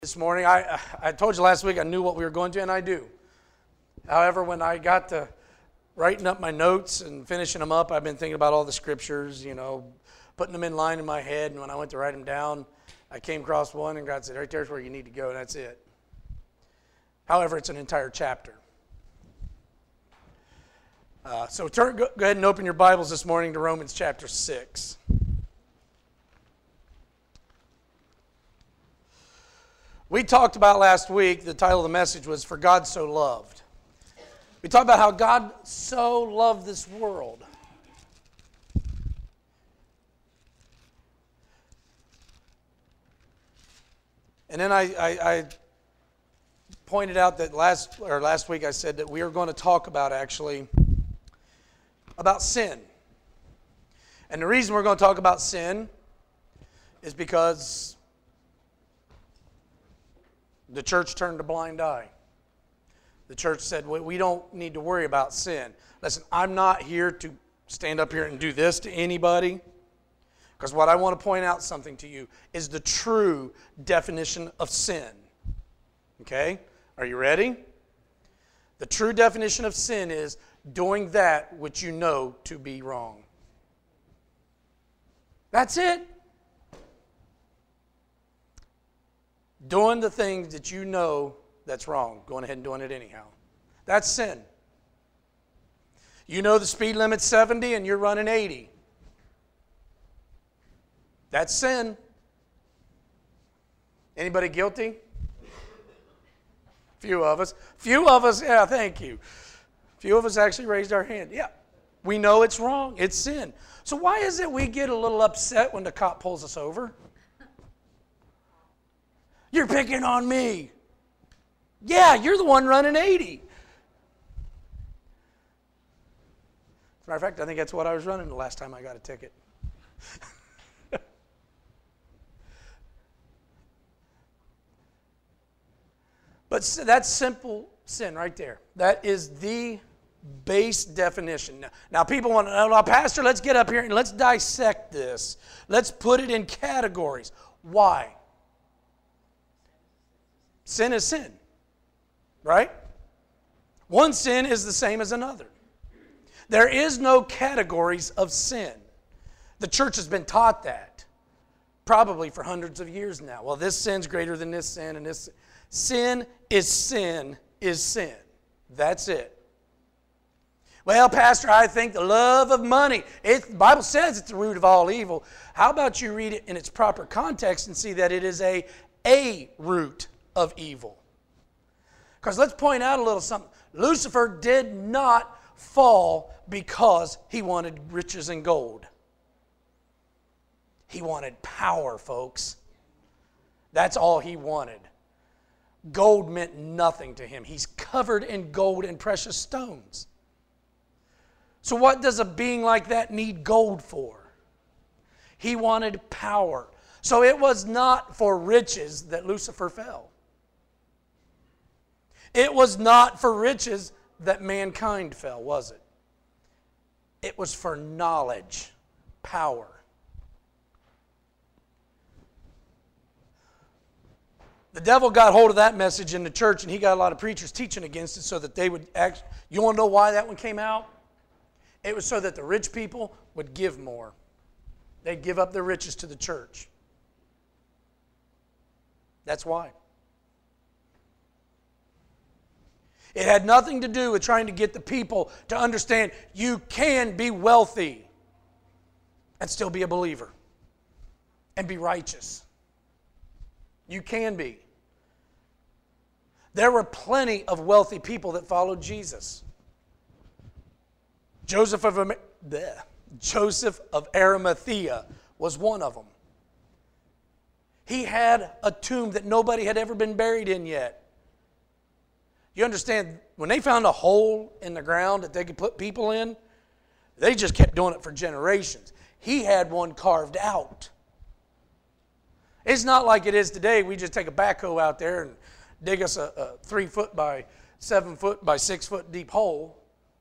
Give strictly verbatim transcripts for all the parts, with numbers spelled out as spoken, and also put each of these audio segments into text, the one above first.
This morning, I, I told you last week I knew what we were going to, and I do. However, when I got to writing up my notes and finishing them up, I've been thinking about all the scriptures, you know, putting them in line in my head, and when I went to write them down, I came across one, and God said, right there's where you need to go, and that's it. However, it's an entire chapter. Uh, so turn, go, go ahead and open your Bibles this morning to Romans chapter six. We talked about last week, the title of the message was, For God So Loved. We talked about how God so loved this world. And then I, I, I pointed out that last, or last week I said that we are going to talk about actually, about sin. And the reason we're going to talk about sin is because the church turned a blind eye. The church said, we don't need to worry about sin. Listen, I'm not here to stand up here and do this to anybody, because what I want to point out something to you is the true definition of sin. Okay? Are you ready? The true definition of sin is doing that which you know to be wrong. That's it. Doing the things that you know that's wrong. Going ahead and doing it anyhow. That's sin. You know the speed limit's seventy and you're running eighty. That's sin. Anybody guilty? Few of us. Few of us, yeah, thank you. Few of us actually raised our hand. Yeah, we know it's wrong. It's sin. So why is it we get a little upset when the cop pulls us over? You're picking on me. Yeah, you're the one running eighty. As a matter of fact, I think that's what I was running the last time I got a ticket. But that's simple sin right there. That is the base definition. Now, now people want to know, now, Pastor, let's get up here and let's dissect this. Let's put it in categories. Why? Sin is sin, right? One sin is the same as another. There is no categories of sin. The church has been taught that probably for hundreds of years now. Well, this sin's greater than this sin, and this sin is sin is sin. That's it. Well, Pastor, I think the love of money, it, the Bible says it's the root of all evil. How about you read it in its proper context and see that it is a, a root of evil? Because let's point out a little something. Lucifer did not fall because he wanted riches and gold. He wanted power, folks. That's all he wanted. Gold meant nothing to him. He's covered in gold and precious stones. So what does a being like that need gold for? He wanted power. So it was not for riches that Lucifer fell. It was not for riches that mankind fell, was it? It was for knowledge, power. The devil got hold of that message in the church, and he got a lot of preachers teaching against it so that they would act. You want to know why that one came out? It was so that the rich people would give more. They'd give up their riches to the church. That's why. It had nothing to do with trying to get the people to understand you can be wealthy and still be a believer and be righteous. You can be. There were plenty of wealthy people that followed Jesus. Joseph of, bleh, Joseph of Arimathea was one of them. He had a tomb that nobody had ever been buried in yet. You understand, when they found a hole in the ground that they could put people in, they just kept doing it for generations. He had one carved out. It's not like it is today. We just take a backhoe out there and dig us a, a three foot by seven foot by six foot deep hole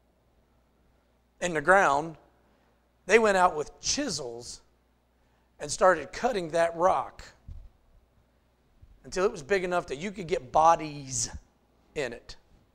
in the ground. They went out with chisels and started cutting that rock until it was big enough that you could get bodies in it.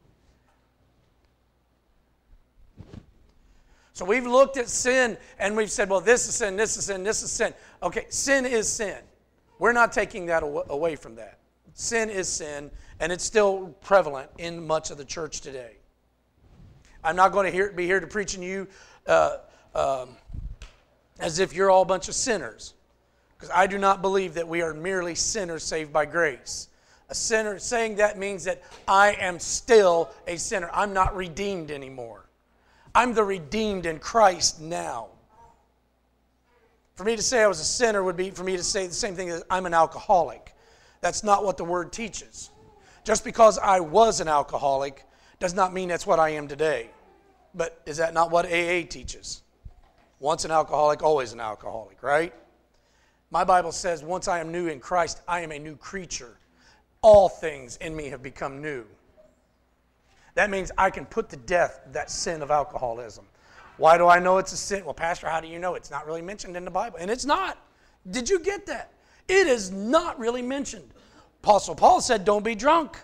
So we've looked at sin and we've said, well, this is sin, this is sin, this is sin. Okay, sin is sin. We're not taking that away from that. Sin is sin, and it's still prevalent in much of the church today. I'm not going to hear, be here to preach to you uh, um, as if you're all a bunch of sinners. Because I do not believe that we are merely sinners saved by grace. A sinner, saying that means that I am still a sinner. I'm not redeemed anymore. I'm the redeemed in Christ now. For me to say I was a sinner would be for me to say the same thing as I'm an alcoholic. That's not what the Word teaches. Just because I was an alcoholic does not mean that's what I am today. But is that not what A A teaches? Once an alcoholic, always an alcoholic, right? My Bible says once I am new in Christ, I am a new creature. All things in me have become new. That means I can put to death that sin of alcoholism. Why do I know it's a sin? Well, Pastor, how do you know? It's not really mentioned in the Bible. And it's not. Did you get that? It is not really mentioned. Apostle Paul said, don't be drunk.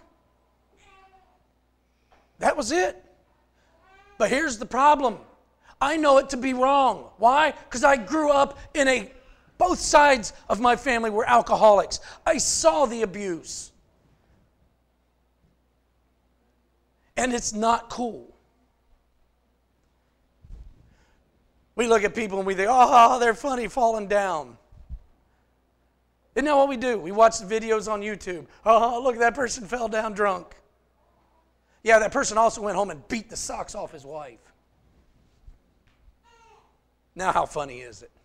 That was it. But here's the problem. I know it to be wrong. Why? Because I grew up in a, both sides of my family were alcoholics. I saw the abuse. And it's not cool. We look at people and we think, oh, they're funny falling down. Isn't that what we do? We watch the videos on YouTube. Oh, look, that person fell down drunk. Yeah, that person also went home and beat the socks off his wife. Now how funny is it?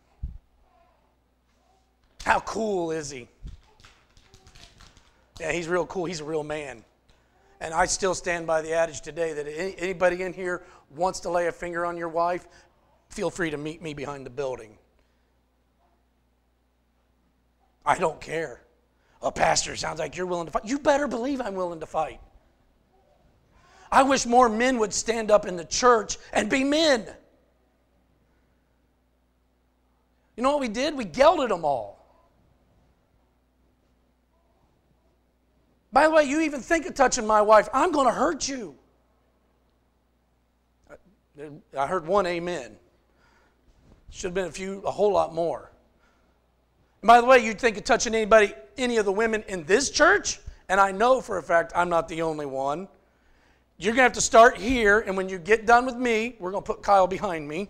How cool is he? Yeah, he's real cool. He's a real man. And I still stand by the adage today that anybody in here wants to lay a finger on your wife, feel free to meet me behind the building. I don't care. Oh, Pastor, sounds like you're willing to fight. You better believe I'm willing to fight. I wish more men would stand up in the church and be men. You know what we did? We gelded them all. By the way, you even think of touching my wife, I'm going to hurt you. I heard one amen. Should have been a few, a whole lot more. And by the way, you'd think of touching anybody, any of the women in this church, and I know for a fact I'm not the only one. You're going to have to start here, and when you get done with me, we're going to put Kyle behind me.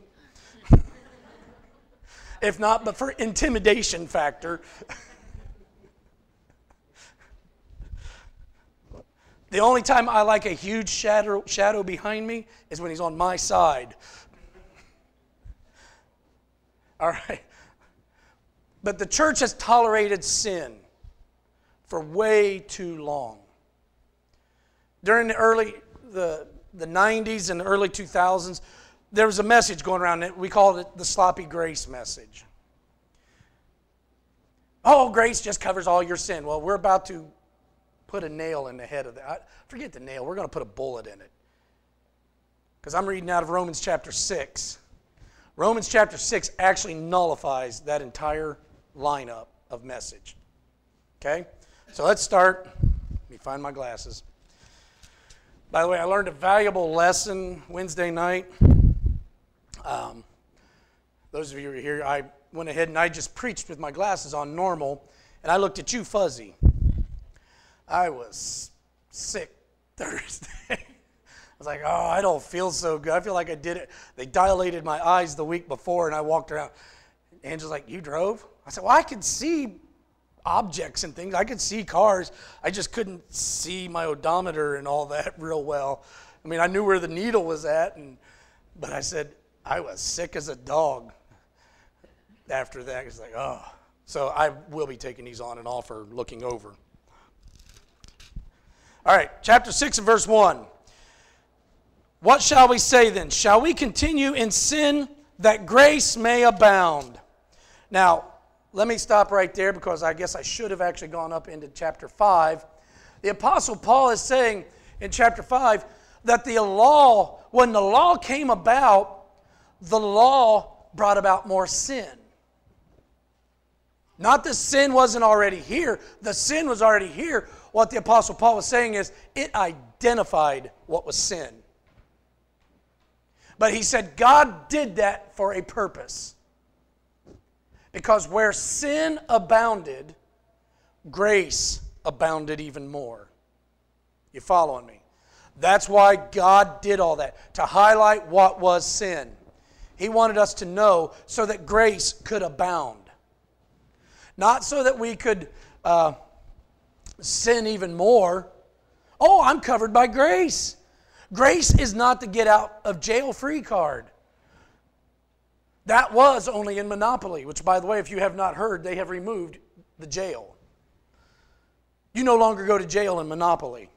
If not, but for intimidation factor. The only time I like a huge shadow, shadow behind me is when he's on my side. All right. But the church has tolerated sin for way too long. During the early, the, the nineties and the early two thousands, there was a message going around that we called it the sloppy grace message. Oh, grace just covers all your sin. Well, we're about to put a nail in the head of that. Forget the nail. We're going to put a bullet in it. Because I'm reading out of Romans chapter six. Romans chapter six actually nullifies that entire lineup of message. Okay? So let's start. Let me find my glasses. By the way, I learned a valuable lesson Wednesday night. Um, those of you who are here, I went ahead and I just preached with my glasses on normal, and I looked at you fuzzy. I was sick Thursday. I was like, oh, I don't feel so good. I feel like I did it. They dilated my eyes the week before, and I walked around. Angela's like, you drove? I said, well, I could see objects and things. I could see cars. I just couldn't see my odometer and all that real well. I mean, I knew where the needle was at, and but I said, I was sick as a dog after that. It's like, oh. So I will be taking these on and off or looking over. All right, chapter six and verse one. What shall we say then? Shall we continue in sin that grace may abound? Now, let me stop right there because I guess I should have actually gone up into chapter five. The Apostle Paul is saying in chapter five that the law, when the law came about, the law brought about more sin. Not that sin wasn't already here. The sin was already here. What the Apostle Paul was saying is it identified what was sin. But he said God did that for a purpose. Because where sin abounded, grace abounded even more. You following me? That's why God did all that, to highlight what was sin. He wanted us to know so that grace could abound. Not so that we could uh, sin even more. Oh, I'm covered by grace. Grace is not the get out of jail free card. That was only in Monopoly, which, by the way, if you have not heard, they have removed the jail. You no longer go to jail in Monopoly.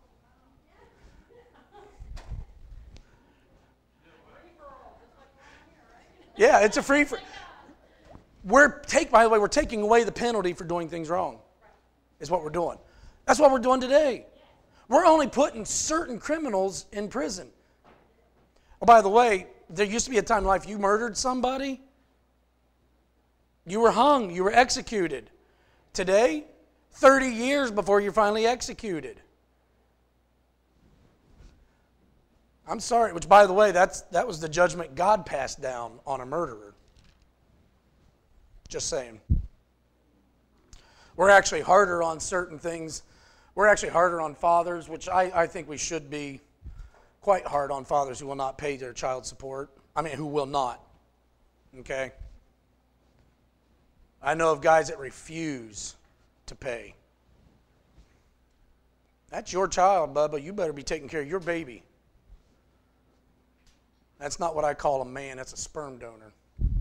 Yeah, it's a free for. We're take by the way, we're taking away the penalty for doing things wrong. Is what we're doing. That's what we're doing today. We're only putting certain criminals in prison. Oh, by the way, there used to be a time in life you murdered somebody, you were hung, you were executed. Today, thirty years before you're finally executed. I'm sorry, which by the way, that's that was the judgment God passed down on a murderer. Just saying. We're actually harder on certain things. We're actually harder on fathers, which I, I think we should be quite hard on fathers who will not pay their child support. I mean, who will not. Okay? I know of guys that refuse to pay. That's your child, Bubba. You better be taking care of your baby. That's not what I call a man. That's a sperm donor.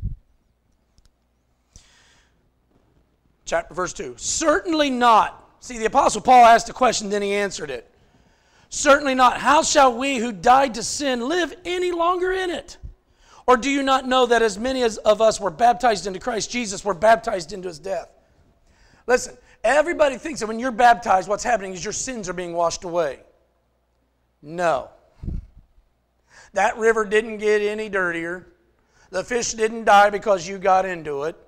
Chapter verse two. Certainly not. See, the Apostle Paul asked a question, then he answered it. Certainly not. How shall we who died to sin live any longer in it? Or do you not know that as many as of us were baptized into Christ Jesus were baptized into his death? Listen, everybody thinks that when you're baptized, what's happening is your sins are being washed away. No. That river didn't get any dirtier. The fish didn't die because you got into it.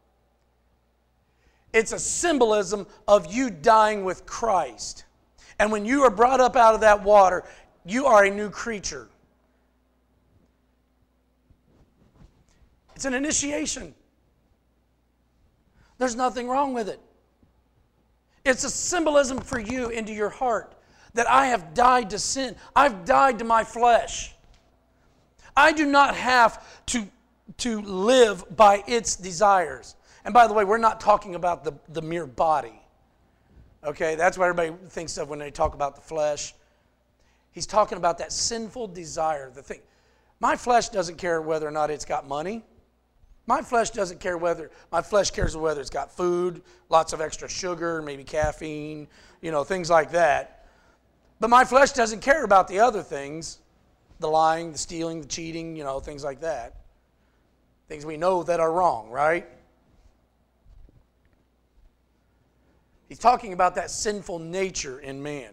It's a symbolism of you dying with Christ. And when you are brought up out of that water, you are a new creature. It's an initiation. There's nothing wrong with it. It's a symbolism for you into your heart that I have died to sin. I've died to my flesh. I do not have to, to live by its desires. And by the way, we're not talking about the, the mere body. Okay, that's what everybody thinks of when they talk about the flesh. He's talking about that sinful desire. The thing. My flesh doesn't care whether or not it's got money. My flesh doesn't care whether, my flesh cares whether it's got food, lots of extra sugar, maybe caffeine, you know, things like that. But my flesh doesn't care about the other things, the lying, the stealing, the cheating, you know, things like that. Things we know that are wrong, right? He's talking about that sinful nature in man.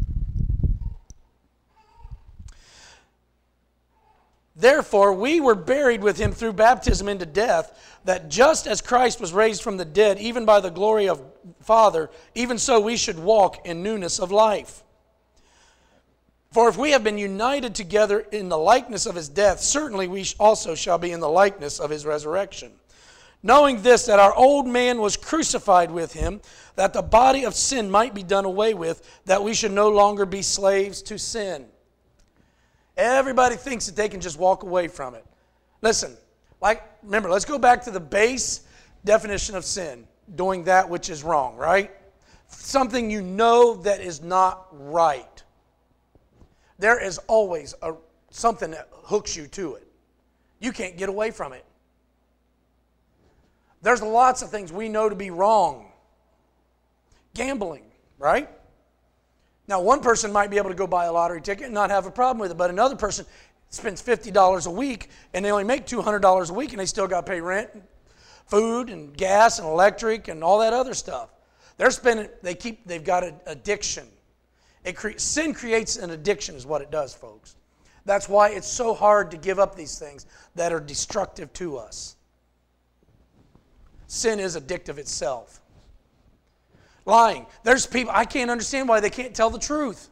Therefore, we were buried with him through baptism into death, that just as Christ was raised from the dead, even by the glory of Father, even so we should walk in newness of life. For if we have been united together in the likeness of his death, certainly we also shall be in the likeness of his resurrection. Knowing this, that our old man was crucified with him, that the body of sin might be done away with, that we should no longer be slaves to sin. Everybody thinks that they can just walk away from it. Listen, like remember, let's go back to the base definition of sin. Doing that which is wrong, right? Something you know that is not right. There is always a, something that hooks you to it. You can't get away from it. There's lots of things we know to be wrong. Gambling, right? Now, one person might be able to go buy a lottery ticket and not have a problem with it, but another person spends fifty dollars a week and they only make two hundred dollars a week and they still got to pay rent, and food, and gas, and electric, and all that other stuff. They're spending, they keep, they've got an addiction. It cre- sin creates an addiction is what it does, folks. That's why it's so hard to give up these things that are destructive to us. Sin is addictive itself. Lying. There's people, I can't understand why they can't tell the truth.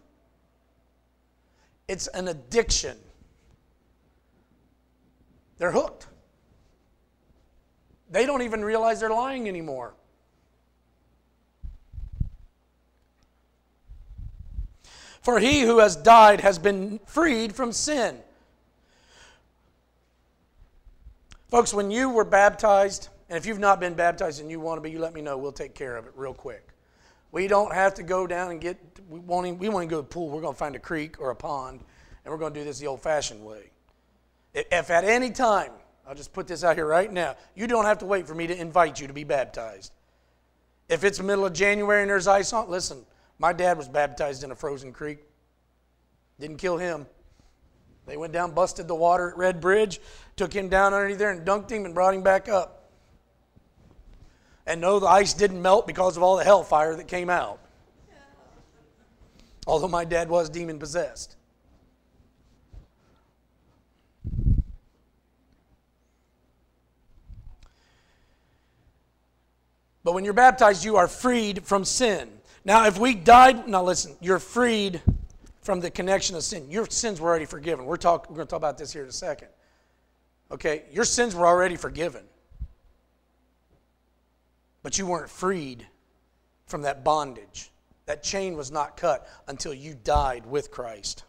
It's an addiction. They're hooked. They don't even realize they're lying anymore. For he who has died has been freed from sin. Folks, when you were baptized, and if you've not been baptized and you want to be, you let me know. We'll take care of it real quick. We don't have to go down and get, we won't even, we won't even go to the pool. We're going to find a creek or a pond, and we're going to do this the old-fashioned way. If at any time, I'll just put this out here right now, you don't have to wait for me to invite you to be baptized. If it's the middle of January and there's ice on, listen, my dad was baptized in a frozen creek. Didn't kill him. They went down, busted the water at Red Bridge, took him down underneath there and dunked him and brought him back up. And no, the ice didn't melt because of all the hellfire that came out. Although my dad was demon-possessed. But when you're baptized, you are freed from sin. Now, if we died, now listen, you're freed from the connection of sin. Your sins were already forgiven. We're, talk, we're going to talk about this here in a second. Okay, your sins were already forgiven. But you weren't freed from that bondage. That chain was not cut until you died with Christ.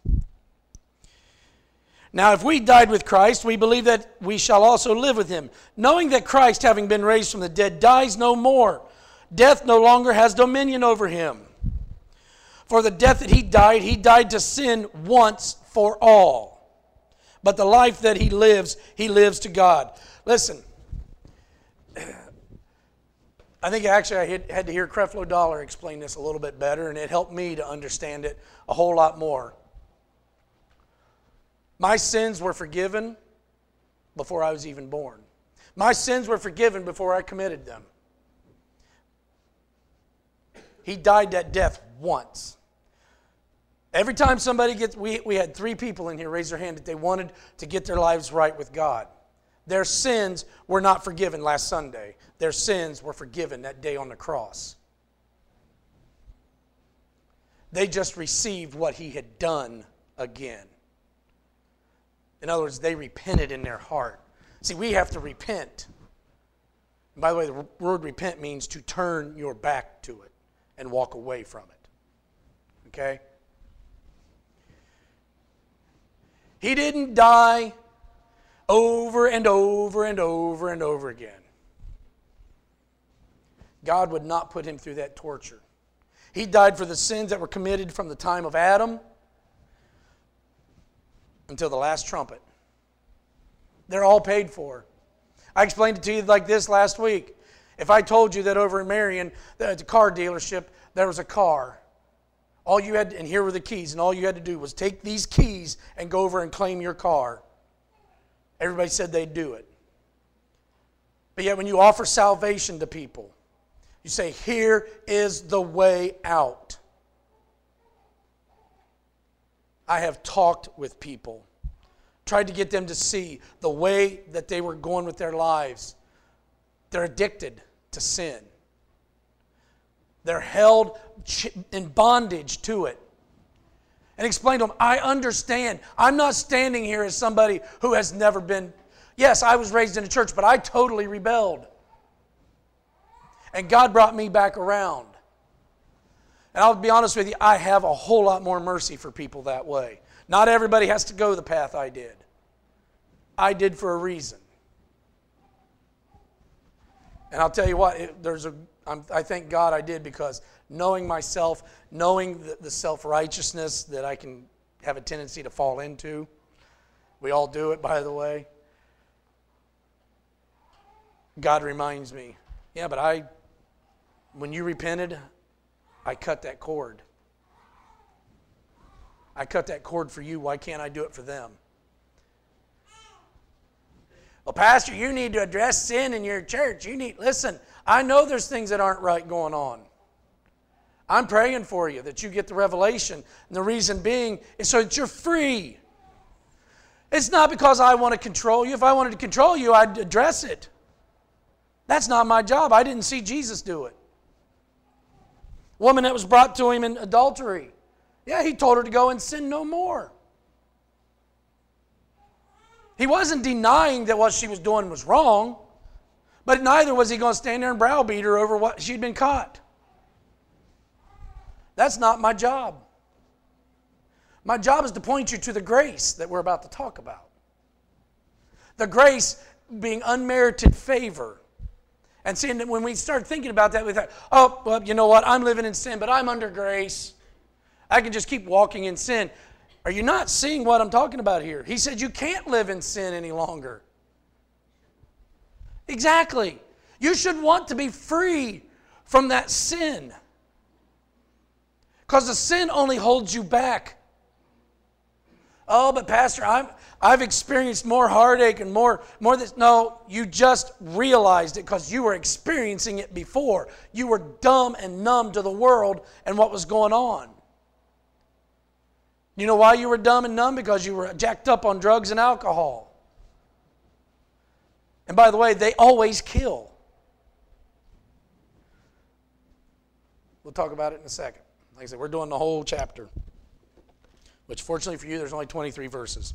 Now, if we died with Christ, we believe that we shall also live with him, knowing that Christ, having been raised from the dead, dies no more. Death no longer has dominion over him. For the death that he died, he died to sin once for all. But the life that he lives, he lives to God. Listen, I think actually I had to hear Creflo Dollar explain this a little bit better, and it helped me to understand it a whole lot more. My sins were forgiven before I was even born. My sins were forgiven before I committed them. He died that death once. Every time somebody gets, we, we had three people in here raise their hand that they wanted to get their lives right with God. Their sins were not forgiven last Sunday. Their sins were forgiven that day on the cross. They just received what he had done again. In other words, they repented in their heart. See, we have to repent. And by the way, the word repent means to turn your back to it and walk away from it. Okay? He didn't die over and over and over and over again. God would not put him through that torture. He died for the sins that were committed from the time of Adam until the last trumpet. They're all paid for. I explained it to you like this last week. If I told you that over in Marion, at the car dealership, there was a car. All you had, to, and here were the keys, and all you had to do was take these keys and go over and claim your car. Everybody said they'd do it. But yet when you offer salvation to people, you say, here is the way out. I have talked with people, tried to get them to see the way that they were going with their lives. They're addicted to sin. They're held in bondage to it. And explain to them, I understand. I'm not standing here as somebody who has never been. Yes, I was raised in a church, but I totally rebelled. And God brought me back around. And I'll be honest with you, I have a whole lot more mercy for people that way. Not everybody has to go the path I did. I did for a reason. And I'll tell you what, it, there's a, I'm, I thank God I did, because knowing myself, knowing the, the self-righteousness that I can have a tendency to fall into, we all do it, by the way, God reminds me, yeah, but I, when you repented, I cut that cord. I cut that cord for you. Why can't I do it for them? Well, Pastor, you need to address sin in your church. You need, listen, I know there's things that aren't right going on. I'm praying for you that you get the revelation. And the reason being is so that you're free. It's not because I want to control you. If I wanted to control you, I'd address it. That's not my job. I didn't see Jesus do it. Woman that was brought to him in adultery. Yeah, he told her to go and sin no more. He wasn't denying that what she was doing was wrong, but neither was he going to stand there and browbeat her over what she'd been caught. That's not my job. My job is to point you to the grace that we're about to talk about. The grace being unmerited favor. And seeing that when we start thinking about that, we thought, oh, well, you know what? I'm living in sin, but I'm under grace. I can just keep walking in sin. Are you not seeing what I'm talking about here? He said you can't live in sin any longer. Exactly. You should want to be free from that sin. Because the sin only holds you back. Oh, but Pastor, I'm, I've experienced more heartache and more, more this. No, you just realized it because you were experiencing it before. You were dumb and numb to the world and what was going on. You know why you were dumb and numb? Because you were jacked up on drugs and alcohol. And by the way, they always kill. We'll talk about it in a second. Like I said, we're doing the whole chapter. Which fortunately for you, there's only twenty-three verses.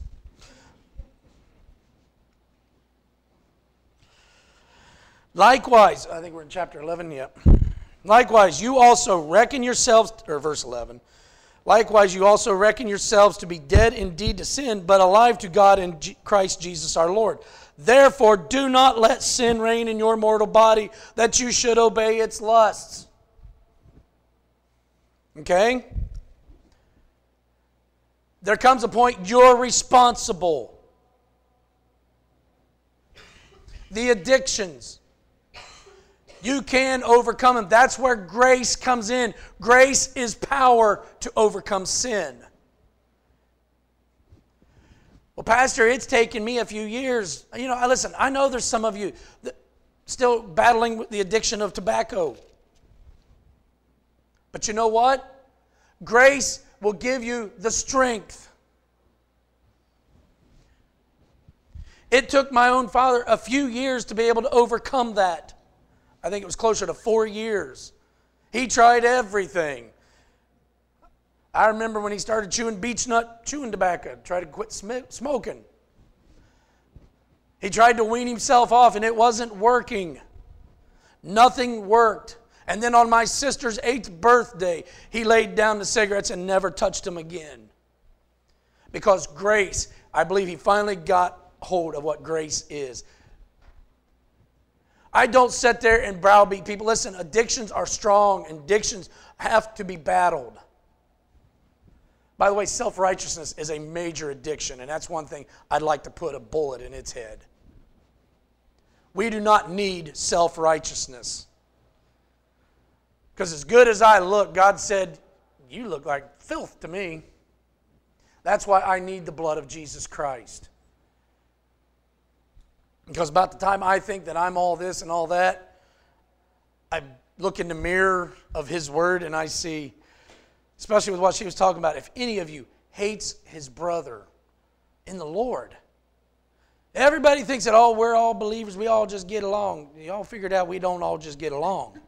Likewise, I think we're in chapter eleven, yep. Likewise, you also reckon yourselves, or verse eleven, likewise, you also reckon yourselves to be dead indeed to sin, but alive to God in G- Christ Jesus our Lord. Therefore, do not let sin reign in your mortal body, that you should obey its lusts. Okay? There comes a point you're responsible. The addictions. You can overcome them. That's where grace comes in. Grace is power to overcome sin. Well, Pastor, it's taken me a few years. You know, listen, I know there's some of you that still battling with the addiction of tobacco. But you know what? Grace will give you the strength. It took my own father a few years to be able to overcome that. I think it was closer to four years. He tried everything. I remember when he started chewing beech nut, chewing tobacco, tried to quit sm- smoking. He tried to wean himself off and it wasn't working. Nothing worked. And then on my sister's eighth birthday, he laid down the cigarettes and never touched them again. Because grace, I believe he finally got hold of what grace is. I don't sit there and browbeat people. Listen, addictions are strong. Addictions have to be battled. By the way, self-righteousness is a major addiction, and that's one thing I'd like to put a bullet in its head. We do not need self-righteousness. Because as good as I look, God said, you look like filth to me. That's why I need the blood of Jesus Christ. Because about the time I think that I'm all this and all that, I look in the mirror of His Word and I see, especially with what she was talking about, if any of you hates his brother in the Lord. Everybody thinks that, oh, we're all believers, we all just get along. You all figured out we don't all just get along.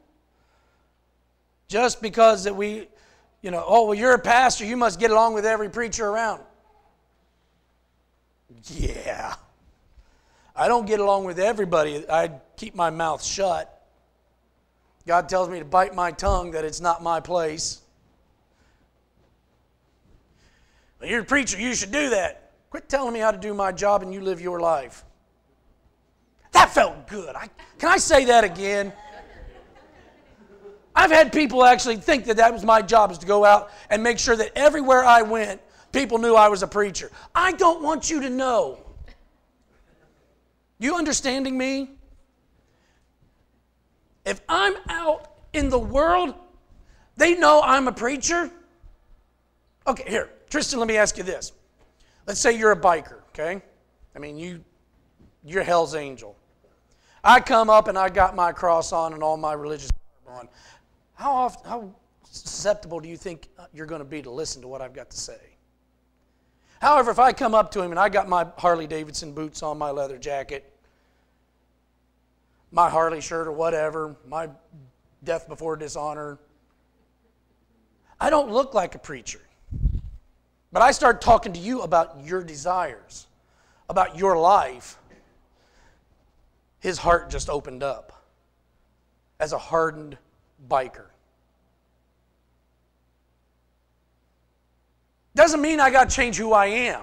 Just because that we, you know, oh, well, you're a pastor, you must get along with every preacher around. Yeah. I don't get along with everybody. I keep my mouth shut. God tells me to bite my tongue, that it's not my place. Well, you're a preacher, you should do that. Quit telling me how to do my job and you live your life. That felt good. I, can I say that again? I've had people actually think that that was my job, is to go out and make sure that everywhere I went, people knew I was a preacher. I don't want you to know. You understanding me? If I'm out in the world, they know I'm a preacher. Okay, here, Tristan, let me ask you this. Let's say you're a biker, okay? I mean, you, you're Hell's Angel. I come up and I got my cross on and all my religious on. How often, how susceptible do you think you're going to be to listen to what I've got to say? However, if I come up to him and I got my Harley Davidson boots on, my leather jacket, my Harley shirt or whatever, my death before dishonor. I don't look like a preacher. But I start talking to you about your desires, about your life. His heart just opened up as a hardened biker. Doesn't mean I got to change who I am.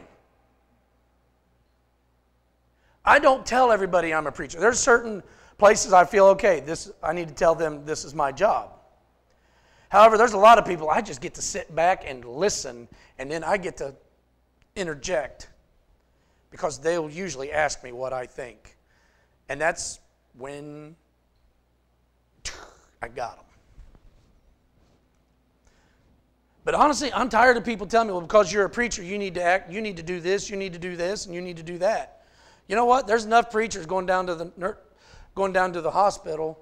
I don't tell everybody I'm a preacher. There's certain places I feel, okay, this I need to tell them this is my job. However, there's a lot of people I just get to sit back and listen, and then I get to interject because they'll usually ask me what I think. And that's when I got them. But honestly, I'm tired of people telling me, well, because you're a preacher, you need to act, you need to do this, you need to do this, and you need to do that. You know what? There's enough preachers going down to the going down to the hospital.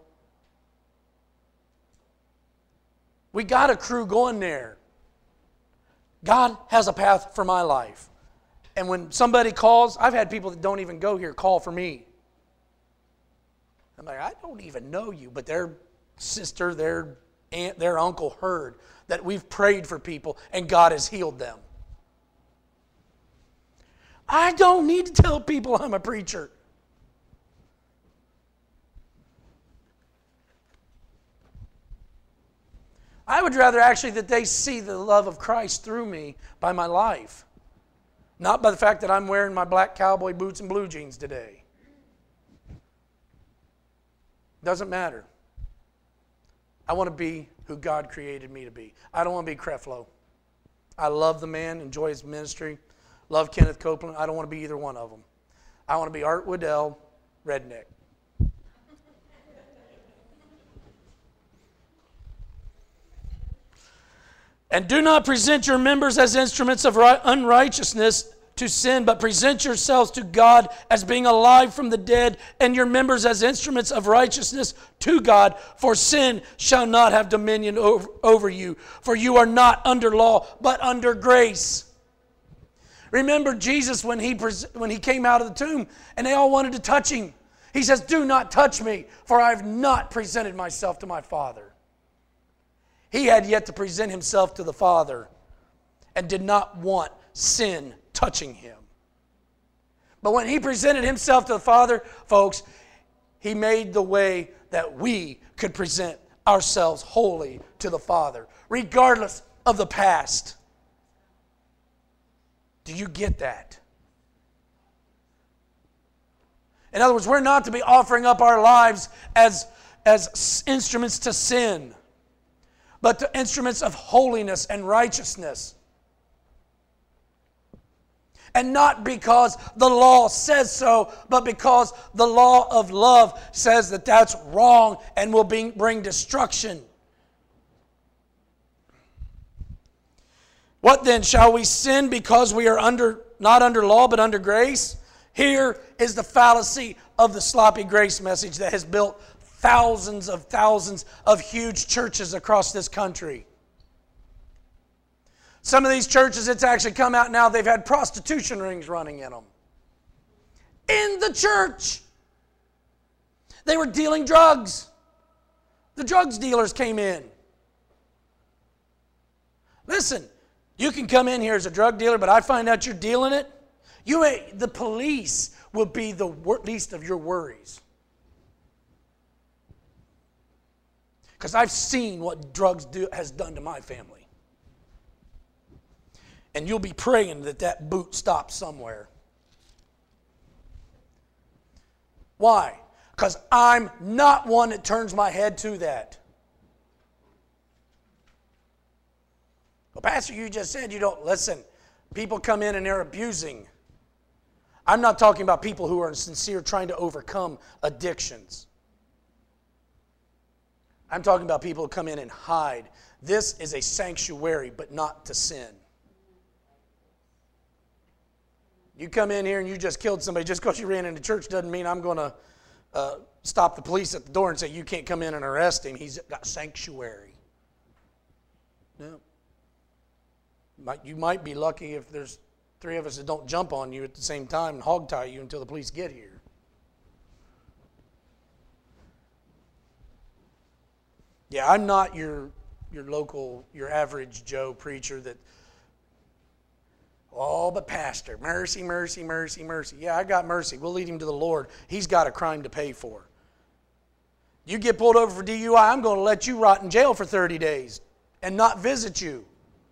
We got a crew going there. God has a path for my life. And when somebody calls, I've had people that don't even go here call for me. I'm like, I don't even know you, but their sister, their aunt, their uncle heard that we've prayed for people and God has healed them. I don't need to tell people I'm a preacher. I would rather actually that they see the love of Christ through me by my life. Not by the fact that I'm wearing my black cowboy boots and blue jeans today. Doesn't matter. I want to be who God created me to be. I don't want to be Creflo. I love the man, enjoy his ministry, love Kenneth Copeland. I don't want to be either one of them. I want to be Art Waddell, redneck. And do not present your members as instruments of unrighteousness to sin, but present yourselves to God as being alive from the dead, and your members as instruments of righteousness to God. For sin shall not have dominion over, over you, for you are not under law, but under grace. Remember Jesus when he, when he came out of the tomb, and they all wanted to touch him. He says, do not touch me, for I have not presented myself to my Father. He had yet to present himself to the Father and did not want sin touching him. But when he presented himself to the Father, folks, he made the way that we could present ourselves wholly to the Father, regardless of the past. Do you get that? In other words, we're not to be offering up our lives as, as instruments to sin, but to instruments of holiness and righteousness. And not because the law says so, but because the law of love says that that's wrong and will bring, bring destruction. What then? Shall we sin because we are under not under law but under grace? Here is the fallacy of the sloppy grace message that has built thousands of thousands of huge churches across this country. Some of these churches, it's actually come out now, they've had prostitution rings running in them. In the church. They were dealing drugs. The drugs dealers came in. Listen, you can come in here as a drug dealer, but I find out you're dealing it, you ain't, the police will be the wor- least of your worries. Because I've seen what drugs do, has done to my family. And you'll be praying that that boot stops somewhere. Why? Because I'm not one that turns my head to that. Well, Pastor, you just said you don't listen. People come in and they're abusing. I'm not talking about people who are sincere trying to overcome addictions. I'm talking about people who come in and hide. This is a sanctuary, but not to sin. You come in here and you just killed somebody just because you ran into church doesn't mean I'm going to uh, stop the police at the door and say you can't come in and arrest him. He's got sanctuary. No. You might be lucky if there's three of us that don't jump on you at the same time and hog tie you until the police get here. Yeah, I'm not your your local, your average Joe preacher that, oh, but pastor, mercy, mercy, mercy, mercy. Yeah, I got mercy. We'll lead him to the Lord. He's got a crime to pay for. You get pulled over for D U I, I'm going to let you rot in jail for thirty days and not visit you.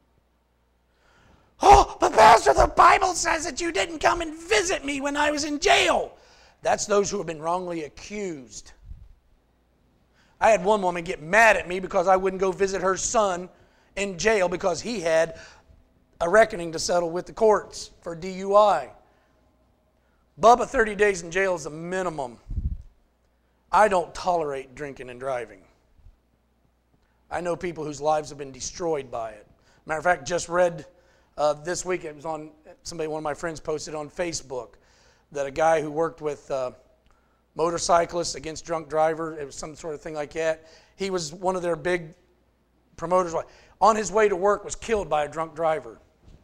Oh, but pastor, the Bible says that you didn't come and visit me when I was in jail. That's those who have been wrongly accused. I had one woman get mad at me because I wouldn't go visit her son in jail because he had a reckoning to settle with the courts for D U I. Bubba, thirty days in jail is a minimum. I don't tolerate drinking and driving. I know people whose lives have been destroyed by it. Matter of fact, just read uh, this week, it was on, somebody, one of my friends posted on Facebook, that a guy who worked with uh, motorcyclists against drunk driver, it was some sort of thing like that. He was one of their big promoters. On his way to work was killed by a drunk driver.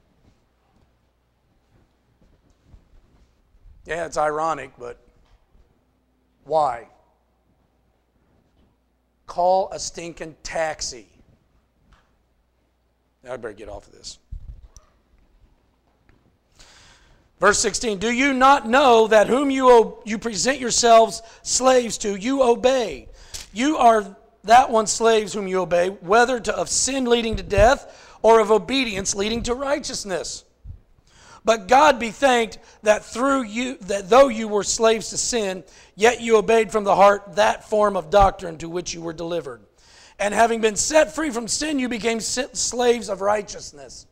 Yeah, it's ironic, but why? Call a stinking taxi. I better get off of this. Verse sixteen, do you not know that whom you, o- you present yourselves slaves to, you obey? You are that one slaves whom you obey, whether to, of sin leading to death or of obedience leading to righteousness. But God be thanked that through you, that though you were slaves to sin, yet you obeyed from the heart that form of doctrine to which you were delivered. And having been set free from sin, you became slaves of righteousness.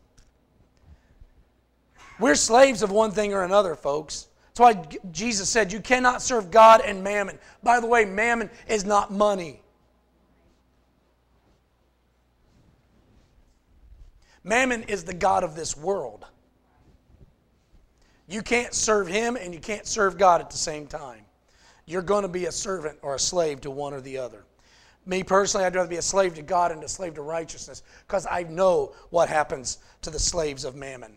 We're slaves of one thing or another, folks. That's why Jesus said you cannot serve God and mammon. By the way, mammon is not money. Mammon is the god of this world. You can't serve him and you can't serve God at the same time. You're going to be a servant or a slave to one or the other. Me personally, I'd rather be a slave to God and a slave to righteousness because I know what happens to the slaves of mammon.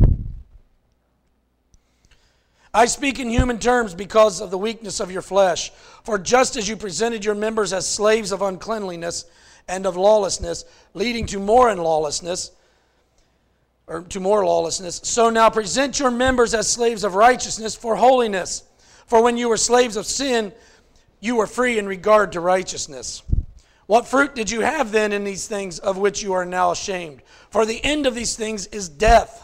I speak in human terms because of the weakness of your flesh. For just as you presented your members as slaves of uncleanliness and of lawlessness, leading to more unlawlessness, or to more lawlessness, so now present your members as slaves of righteousness for holiness. For when you were slaves of sin, you were free in regard to righteousness. What fruit did you have then in these things of which you are now ashamed? For the end of these things is death.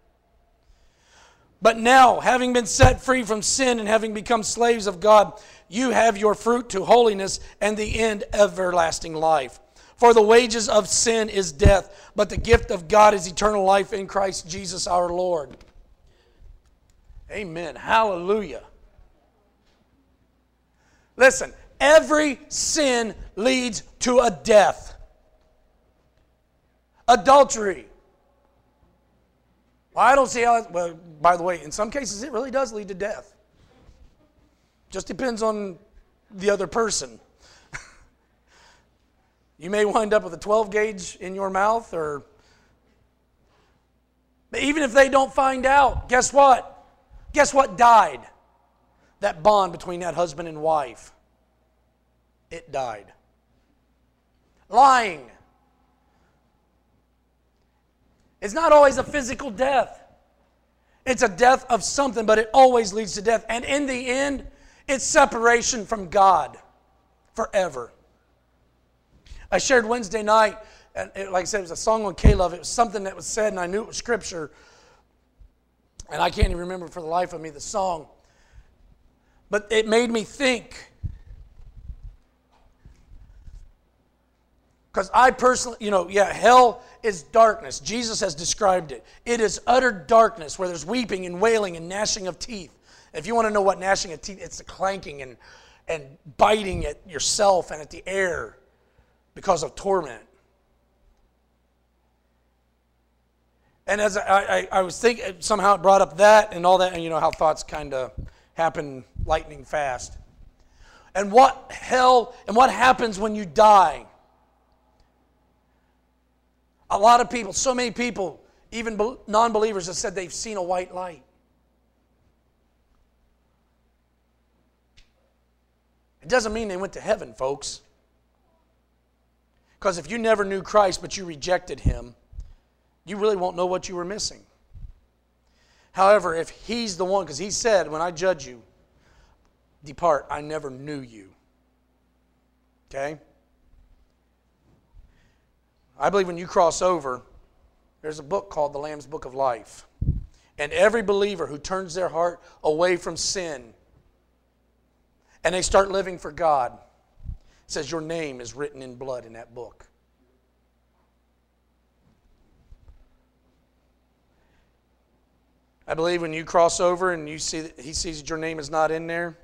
But now, having been set free from sin and having become slaves of God, you have your fruit to holiness and the end everlasting life. For the wages of sin is death, but the gift of God is eternal life in Christ Jesus our Lord. Amen. Hallelujah. Listen, every sin leads to a death. Adultery. Well, I don't see how, it, well, by the way, in some cases it really does lead to death. Just depends on the other person. You may wind up with a twelve gauge in your mouth, or but even if they don't find out, guess what? Guess what died? That bond between that husband and wife. It died. Lying. It's not always a physical death. It's a death of something, but it always leads to death. And in the end, it's separation from God forever. I shared Wednesday night, and it, like I said, it was a song on K-Love. It was something that was said, and I knew it was Scripture. And I can't even remember for the life of me the song. But it made me think. Because I personally, you know, yeah, hell is darkness. Jesus has described it. It is utter darkness where there's weeping and wailing and gnashing of teeth. If you want to know what gnashing of teeth, it's the clanking and, and biting at yourself and at the air because of torment. And as I, I, I was thinking, somehow it brought up that and all that, and you know how thoughts kind of happen lightning fast. And what hell, and what happens when you die? A lot of people, so many people, even non-believers, have said they've seen a white light. It doesn't mean they went to heaven, folks. Because if you never knew Christ but you rejected Him, you really won't know what you were missing. However, if He's the one, because He said, when I judge you, depart, I never knew you. Okay? I believe when you cross over, there's a book called The Lamb's Book of Life. And every believer who turns their heart away from sin and they start living for God, says your name is written in blood in that book. I believe when you cross over and you see that He sees that your name is not in there,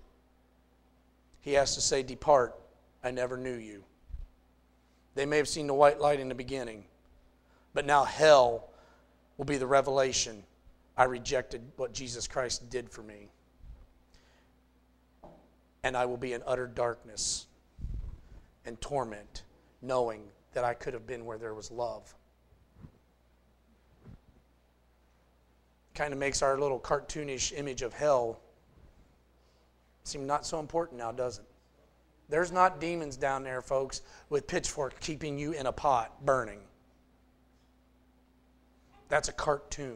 He has to say, depart, I never knew you. They may have seen the white light in the beginning, but now hell will be the revelation. I rejected what Jesus Christ did for me. And I will be in utter darkness and torment, knowing that I could have been where there was love. Kind of makes our little cartoonish image of hell seem not so important now, does it? There's not demons down there, folks, with pitchforks keeping you in a pot burning. That's a cartoon.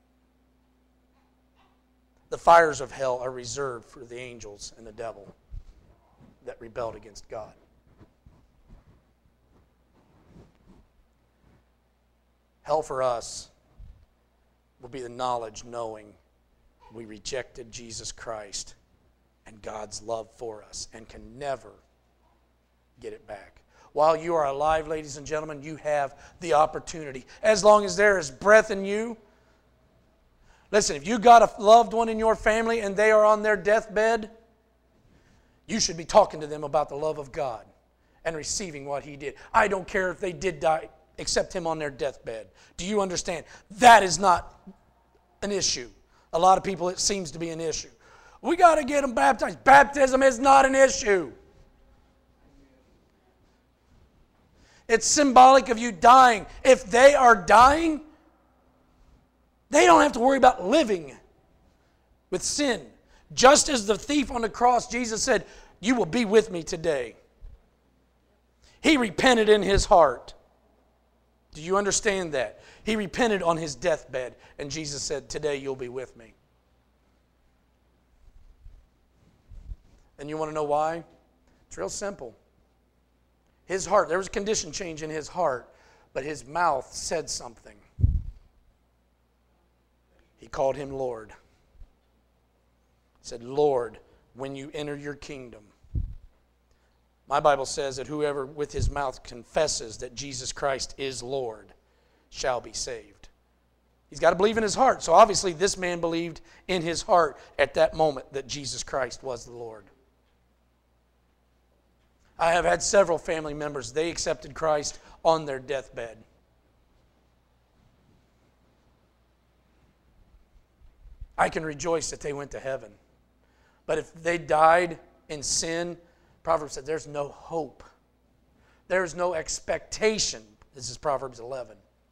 The fires of hell are reserved for the angels and the devil that rebelled against God. Hell for us will be the knowledge, knowing we rejected Jesus Christ and God's love for us and can never get it back. While you are alive, ladies and gentlemen, you have the opportunity. As long as there is breath in you. Listen, if you got a loved one in your family and they are on their deathbed, you should be talking to them about the love of God and receiving what He did. I don't care if they did die, accept Him on their deathbed. Do you understand? That is not an issue. A lot of people, it seems to be an issue. We got to get them baptized. Baptism is not an issue. It's symbolic of you dying. If they are dying, they don't have to worry about living with sin. Just as the thief on the cross, Jesus said, you will be with me today. He repented in his heart. Do you understand that? He repented on his deathbed, and Jesus said, today you'll be with me. And you want to know why? It's real simple. His heart, there was a condition change in his heart, but his mouth said something. He called Him Lord. He said, Lord, when you enter your kingdom. My Bible says that whoever with his mouth confesses that Jesus Christ is Lord shall be saved. He's got to believe in his heart. So obviously this man believed in his heart at that moment that Jesus Christ was the Lord. I have had several family members, they accepted Christ on their deathbed. I can rejoice that they went to heaven. But if they died in sin, Proverbs said there's no hope. There's no expectation. This is Proverbs eleven.